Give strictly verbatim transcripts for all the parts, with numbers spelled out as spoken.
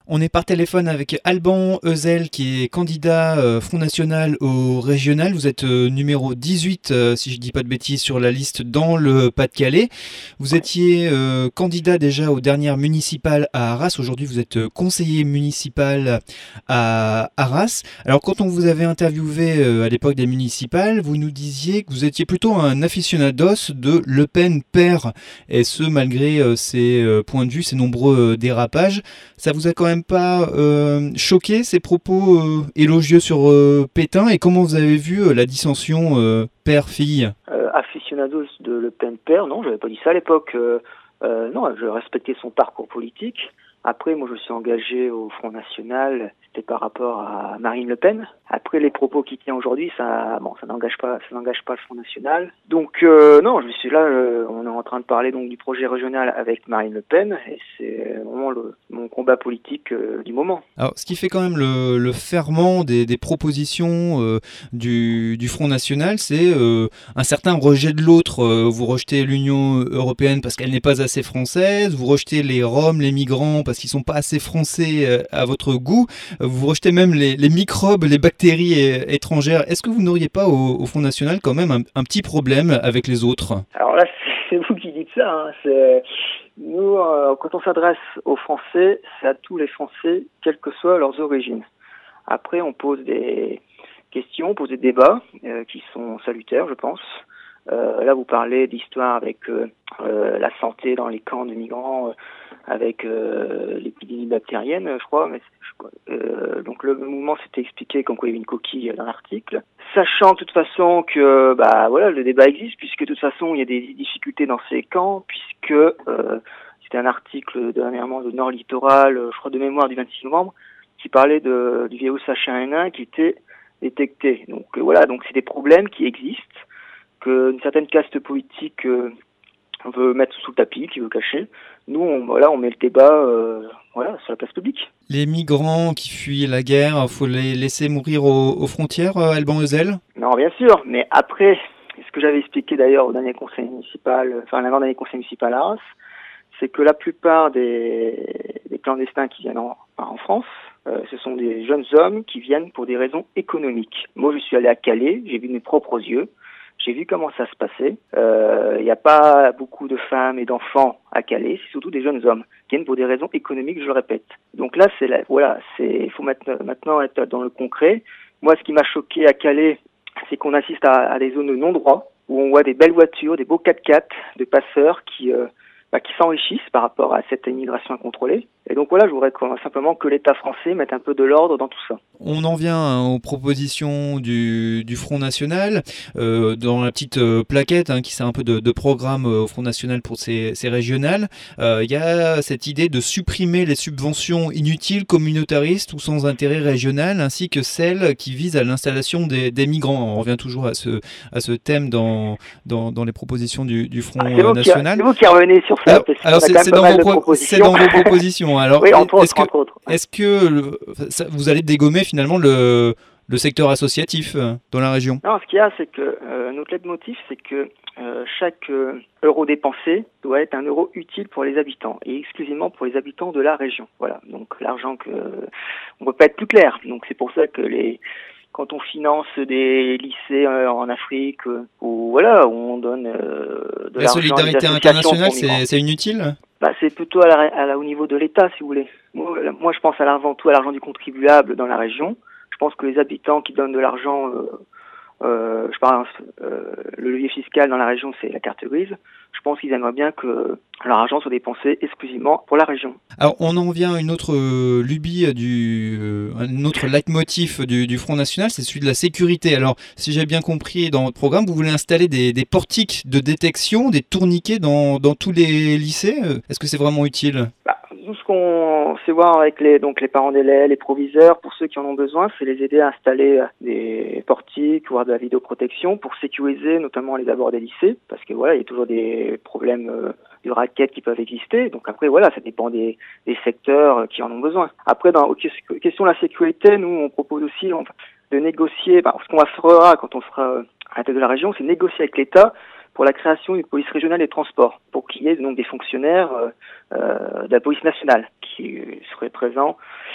On est par téléphone avec Alban Heuzel qui est candidat euh, Front National au régional. Vous êtes euh, numéro dix-huit, euh, si je ne dis pas de bêtises, sur la liste dans le Pas-de-Calais. Vous étiez euh, candidat déjà aux dernières municipales à Arras. Aujourd'hui, vous êtes euh, conseiller municipal à Arras. Alors, quand on vous avait interviewé euh, à l'époque des municipales, vous nous disiez que vous étiez plutôt un aficionados de Le Pen père. Et ce, malgré euh, ses euh, points de vue, ses nombreux euh, dérapages. Ça vous a quand même pas euh, choqué ces propos euh, élogieux sur euh, Pétain, et comment vous avez vu euh, la dissension euh, père-fille? euh, Aficionados de Le Pen père, non, j'avais pas dit ça à l'époque. Euh, euh, non, je respectais son parcours politique. Après, moi, je suis engagé au Front National, c'était par rapport à Marine Le Pen. Après, les propos qu'il tient aujourd'hui, ça, bon, ça n'engage pas, ça n'engage pas le Front National. Donc, euh, non, je suis là, euh, on est en train de parler donc du projet régional avec Marine Le Pen, et c'est vraiment le, mon combat politique euh, du moment. Alors, ce qui fait quand même le, le ferment des, des propositions euh, du, du Front National, c'est euh, un certain rejet de l'autre. Euh, vous rejetez l'Union européenne parce qu'elle n'est pas assez française, vous rejetez les Roms, les migrants parce qu'ils sont pas assez français euh, à votre goût, vous rejetez même les, les microbes, les bactéries é- étrangères. Est-ce que vous n'auriez pas au, au Front National quand même un, un petit problème avec les autres? Alors là, c'est vous qui dites ça, hein. C'est... Nous, euh, quand on s'adresse aux Français, c'est à tous les Français, quelles que soient leurs origines. Après, on pose des questions, on pose des débats euh, qui sont salutaires, je pense. Euh, là, vous parlez d'histoire avec euh, euh, la santé dans les camps de migrants, euh, avec euh, l'épidémie bactérienne, je crois. Mais je, euh, donc le mouvement s'était expliqué comme quoi il y avait une coquille dans l'article, sachant de toute façon que bah voilà, le débat existe, puisque de toute façon il y a des difficultés dans ces camps, puisque euh, c'était un article dernièrement de Nord Littoral, je crois de mémoire du vingt-six novembre, qui parlait de, du virus H un N un qui était détecté. Donc euh, voilà, donc c'est des problèmes qui existent, qu'une certaine caste politique euh, veut mettre sous le tapis, qui veut cacher. Nous, on, voilà, on met le débat euh, voilà, sur la place publique. Les migrants qui fuient la guerre, il faut les laisser mourir aux, aux frontières, Alban Heuzel? Non, bien sûr, mais après, ce que j'avais expliqué d'ailleurs au dernier conseil municipal, enfin l'avant-dernier conseil municipal à Arras, c'est que la plupart des, des clandestins qui viennent en, en France, euh, ce sont des jeunes hommes qui viennent pour des raisons économiques. Moi, je suis allé à Calais, j'ai vu de mes propres yeux. J'ai vu comment ça se passait. Il euh, n'y a pas beaucoup de femmes et d'enfants à Calais, c'est surtout des jeunes hommes qui viennent pour des raisons économiques, je le répète. Donc là, c'est la, voilà, c'est, il faut maintenant être dans le concret. Moi, ce qui m'a choqué à Calais, c'est qu'on assiste à, à des zones de non-droit où on voit des belles voitures, des beaux quatre-quatre de passeurs qui euh, bah, qui s'enrichissent par rapport à cette immigration incontrôlée. Et donc voilà, je voudrais simplement que l'État français mette un peu de l'ordre dans tout ça. On en vient hein, aux propositions du, du Front National. Euh, dans la petite euh, plaquette hein, qui sert un peu de, de programme euh, au Front National pour ces, ces régionales, il euh, y a cette idée de supprimer les subventions inutiles, communautaristes ou sans intérêt régional, ainsi que celles qui visent à l'installation des, des migrants. On revient toujours à ce, à ce thème dans, dans, dans les propositions du, du Front ah, c'est National. C'est vous qui revenez sur ça. Alors, alors c'est, c'est, dans vos pro- c'est dans vos propositions. Alors, oui, entre est-ce autres, que, entre autres. est-ce que le, ça, vous allez dégommer finalement le, le secteur associatif euh, dans la région? Non, ce qu'il y a, c'est que euh, notre leitmotiv, c'est que euh, chaque euh, euro dépensé doit être un euro utile pour les habitants et exclusivement pour les habitants de la région. Voilà, donc l'argent que on peut pas être plus clair. Donc c'est pour ça que les quand on finance des lycées euh, en Afrique, euh, ou voilà, où on donne euh, de la l'argent solidarité à des associations internationale, c'est, c'est inutile? Bah, c'est plutôt à la, à la, au niveau de l'État, si vous voulez. Moi, moi, je pense à avant tout à l'argent du contribuable dans la région. Je pense que les habitants qui donnent de l'argent, euh, euh, je parle, euh, le levier fiscal dans la région, c'est la carte grise. Je pense qu'ils aimeraient bien que leur argent soit dépensé exclusivement pour la région. Alors, on en vient à une autre euh, lubie, du, euh, un autre leitmotiv du, du Front National, c'est celui de la sécurité. Alors, si j'ai bien compris dans votre programme, vous voulez installer des, des portiques de détection, des tourniquets dans, dans tous les lycées. Est-ce que c'est vraiment utile? Bah, nous, ce qu'on sait voir avec les, donc les parents d'élèves, les proviseurs, pour ceux qui en ont besoin, c'est les aider à installer des portiques, voire de la vidéoprotection pour sécuriser notamment les abords des lycées, parce que voilà, il y a toujours des problèmes euh, de raquettes qui peuvent exister. Donc après, voilà, ça dépend des, des secteurs qui en ont besoin. Après, dans la question de la sécurité, nous, on propose aussi on, de négocier, bah, ce qu'on fera quand on sera à la tête de la région, c'est négocier avec l'État pour la création d'une police régionale des transports, pour qu'il y ait donc des fonctionnaires euh, euh, de la police nationale qui seraient présents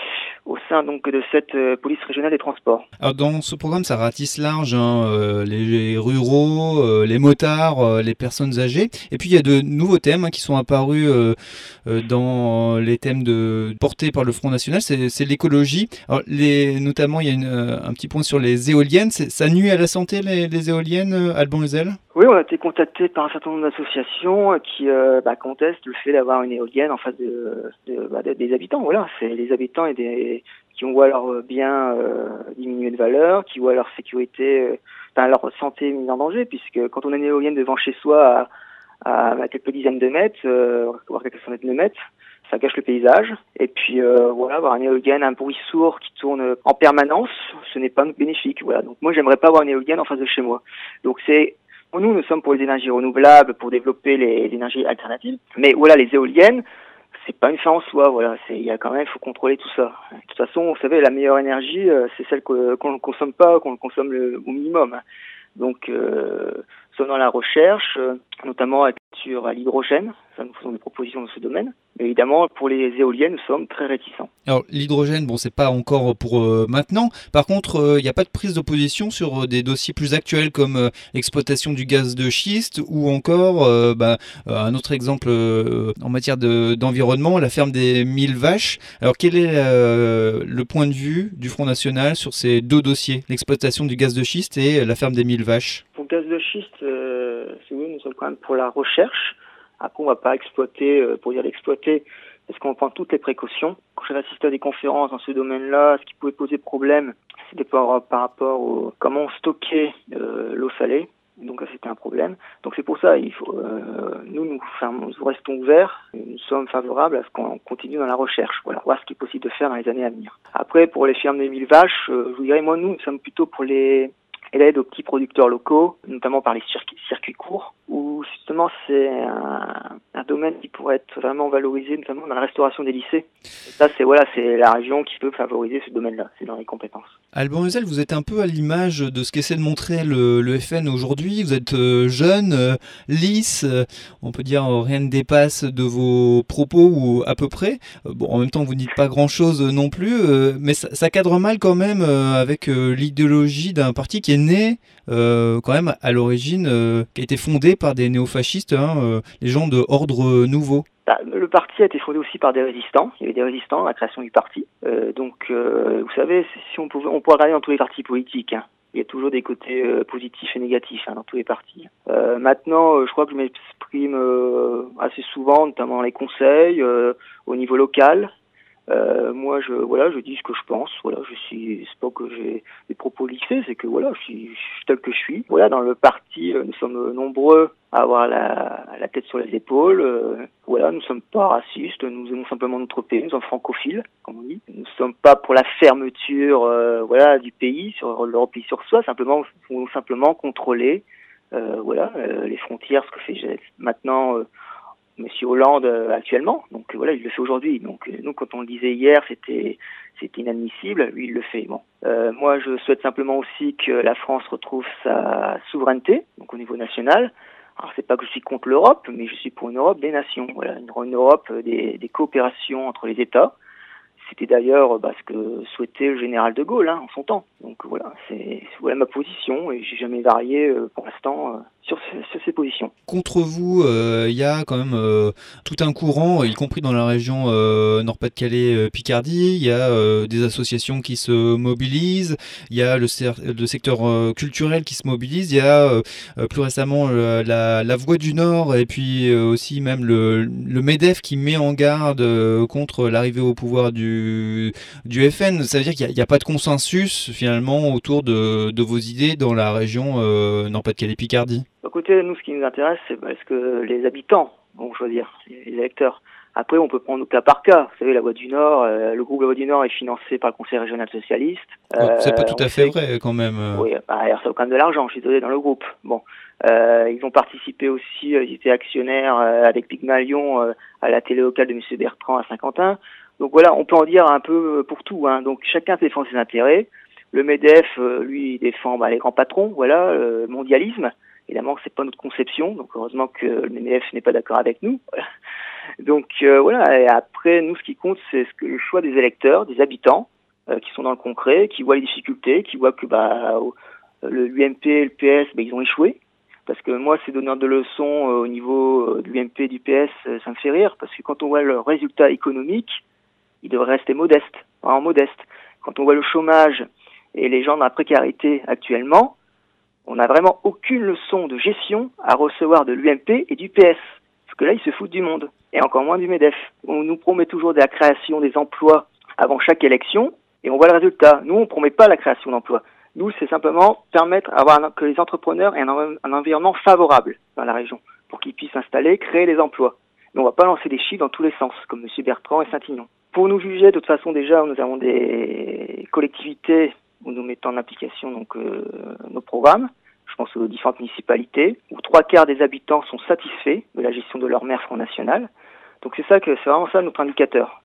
au sein donc de cette euh, police régionale des transports. Alors dans ce programme, ça ratisse large, hein, euh, les ruraux, euh, les motards, euh, les personnes âgées. Et puis il y a de nouveaux thèmes hein, qui sont apparus euh, euh, dans les thèmes de, portés par le Front National, c'est, c'est l'écologie. Alors, les, notamment, il y a une, euh, un petit point sur les éoliennes. C'est, ça nuit à la santé, les, les éoliennes, euh, Alban Heuzel ? Oui, on a été contacté par un certain nombre d'associations qui euh, bah, contestent le fait d'avoir une éolienne en face de, de, bah, de, des habitants. Voilà, c'est les habitants et des, qui voient leur bien euh, diminuer de valeur, qui voient leur sécurité, euh, enfin, leur santé mise en danger, puisque quand on a une éolienne devant chez soi à, à, à quelques dizaines de mètres, euh, voire quelques centaines de mètres, ça gâche le paysage. Et puis euh, voilà, avoir une éolienne, un bruit sourd qui tourne en permanence, ce n'est pas bénéfique. Voilà, donc moi j'aimerais pas avoir une éolienne en face de chez moi. Donc c'est Nous, nous sommes pour les énergies renouvelables, pour développer les, les énergies alternatives. Mais voilà, les éoliennes, c'est pas une fin en soi. Voilà, c'est, il y a quand même, il faut contrôler tout ça. De toute façon, vous savez, la meilleure énergie, euh, c'est celle que, qu'on ne consomme pas, qu'on consomme le, au minimum. Donc, euh, sommes dans la recherche, euh, notamment sur l'hydrogène. Ça, nous faisons des propositions dans ce domaine. Mais évidemment, pour les éoliennes, nous sommes très réticents. Alors, l'hydrogène, bon, c'est pas encore pour euh, maintenant. Par contre, il euh, n'y a pas de prise d'opposition sur euh, des dossiers plus actuels comme euh, l'exploitation du gaz de schiste ou encore, euh, bah, euh, un autre exemple euh, en matière de, d'environnement, la ferme des mille vaches. Alors, quel est euh, le point de vue du Front National sur ces deux dossiers, l'exploitation du gaz de schiste et la ferme des mille vaches ? Pour le gaz de schiste, euh, c'est oui, nous sommes quand même pour la recherche. Après, on ne va pas exploiter, euh, pour dire l'exploiter, parce qu'on prend toutes les précautions. Quand j'ai assisté à des conférences dans ce domaine-là, ce qui pouvait poser problème, c'était par, par rapport au comment stocker euh, l'eau salée. Donc ça, c'était un problème. Donc c'est pour ça, il faut, euh, nous, nous, fermons, nous restons ouverts, nous sommes favorables à ce qu'on continue dans la recherche. Voilà, voir ce qui est possible de faire dans les années à venir. Après, pour les fermes des mille vaches, euh, je vous dirais, moi, nous, nous sommes plutôt pour les et l'aide aux petits producteurs locaux, notamment par les circuits, circuits courts, où justement c'est un, un domaine qui pourrait être vraiment valorisé, notamment dans la restauration des lycées. Et ça, c'est voilà, c'est la région qui peut favoriser ce domaine-là, c'est dans les compétences. Alban Heuzel, vous êtes un peu à l'image de ce qu'essaie de montrer le, le F N aujourd'hui. Vous êtes euh, jeune, euh, lisse, euh, on peut dire euh, rien ne dépasse de vos propos ou à peu près. Euh, bon, en même temps, vous ne dites pas grand-chose non plus, euh, mais ça, ça cadre mal quand même euh, avec euh, l'idéologie d'un parti qui est né euh, quand même à l'origine, euh, qui a été fondé par des néofascistes, hein, euh, les gens de Ordre Nouveau. Le parti a été fondé aussi par des résistants. Il y avait des résistants à la création du parti. Euh, donc, euh, vous savez, si on pouvait, on pourrait regarder dans tous les partis politiques. Hein. Il y a toujours des côtés euh, positifs et négatifs hein, dans tous les partis. Euh, maintenant, euh, je crois que je m'exprime euh, assez souvent, notamment dans les conseils, euh, au niveau local. Euh, moi, je voilà, je dis ce que je pense. Voilà, je suis, c'est pas que j'ai des propos lissés, c'est que voilà, je suis, je suis tel que je suis. Voilà, dans le parti, euh, nous sommes nombreux à avoir la, la tête sur les épaules. Euh, voilà, nous sommes pas racistes, nous aimons simplement notre pays, nous sommes francophiles, comme on dit. Nous sommes pas pour la fermeture, euh, voilà, du pays sur le repli sur soi. Simplement, nous simplement contrôler, euh, voilà, euh, les frontières, ce que fait maintenant. Euh, Monsieur Hollande euh, actuellement, donc euh, voilà, il le fait aujourd'hui. Donc euh, nous, quand on le disait hier, c'était c'était inadmissible. Lui, il le fait. Bon, euh, moi, je souhaite simplement aussi que la France retrouve sa souveraineté, donc au niveau national. Alors, c'est pas que je suis contre l'Europe, mais je suis pour une Europe des nations. Voilà, une, une Europe des, des coopérations entre les États. C'était d'ailleurs bah, ce que souhaitait le général de Gaulle hein, en son temps. Donc voilà, c'est voilà ma position et j'ai jamais varié euh, pour l'instant euh, sur, sur ces positions. Contre vous, il euh, y a quand même euh, tout un courant, y compris dans la région euh, Nord-Pas-de-Calais-Picardie. Il y a euh, des associations qui se mobilisent, il y a le, le secteur euh, culturel qui se mobilise, il y a euh, plus récemment euh, la, la Voix du Nord et puis euh, aussi même le, le MEDEF qui met en garde euh, contre l'arrivée au pouvoir du du F N. Ça veut dire qu'il n'y a, a pas de consensus finalement autour de, de vos idées dans la région euh, Nord-Pas-de-Calais-Picardie. Écoutez, nous ce qui nous intéresse, c'est ce que les habitants vont choisir, les électeurs. Après, on peut prendre au cas par cas. Vous savez, la Voix du Nord, euh, le groupe La Voix du Nord est financé par le Conseil régional socialiste. Euh, c'est pas tout à fait sait... vrai quand même. Oui, bah, alors ça a quand même de l'argent, je suis désolé, dans le groupe. Bon, euh, ils ont participé aussi, euh, ils étaient actionnaires euh, avec Pygmalion euh, à la télé locale de M. Bertrand à Saint-Quentin. Donc voilà, on peut en dire un peu pour tout. Hein. Donc chacun défend ses intérêts. Le MEDEF, euh, lui, il défend bah, les grands patrons, voilà, le mondialisme. Évidemment, c'est pas notre conception, donc heureusement que le M N F n'est pas d'accord avec nous. Donc euh, voilà, et après, nous, ce qui compte, c'est ce que, le choix des électeurs, des habitants, euh, qui sont dans le concret, qui voient les difficultés, qui voient que bah, le, l'U M P et le P S, bah, ils ont échoué. Parce que moi, ces donneurs de leçons euh, au niveau euh, de l'U M P et du P S, euh, ça me fait rire, parce que quand on voit le résultat économique, il devrait rester modeste, vraiment modeste. Quand on voit le chômage et les gens dans la précarité actuellement, on n'a vraiment aucune leçon de gestion à recevoir de l'U M P et du P S. Parce que là, ils se foutent du monde. Et encore moins du MEDEF. On nous promet toujours de la création des emplois avant chaque élection, et on voit le résultat. Nous, on ne promet pas la création d'emplois. Nous, c'est simplement permettre avoir que les entrepreneurs aient un, un environnement favorable dans la région, pour qu'ils puissent s'installer, créer des emplois. Mais on ne va pas lancer des chiffres dans tous les sens, comme M. Bertrand et Saint-Ignon. Pour nous juger, de toute façon, déjà, nous avons des collectivités où nous mettons en application donc, euh, nos programmes. Je pense aux différentes municipalités, où trois quarts des habitants sont satisfaits de la gestion de leur maire Front National. Donc c'est ça que c'est vraiment ça notre indicateur.